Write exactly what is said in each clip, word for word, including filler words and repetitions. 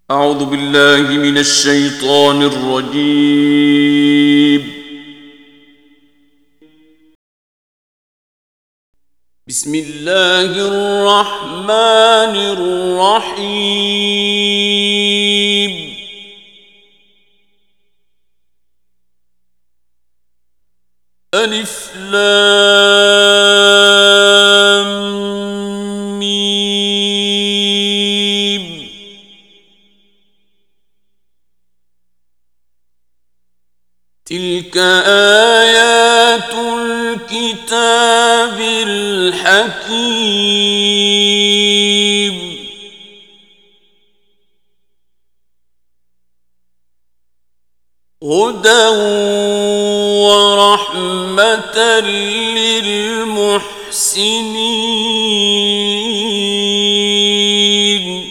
أعوذ بالله من الشيطان الرجيم. بسم الله الرحمن الرحيم. ألف لام ميم. تلك آيات الكتاب الحكيم. هدى ورحمة للمحسنين.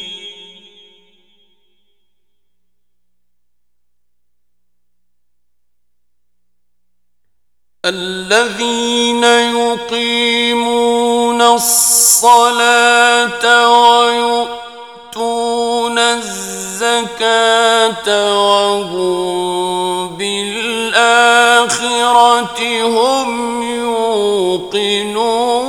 الذين يقيمون الصلاة ويؤتون الزكاة وهم بالآخرة هم يوقنون.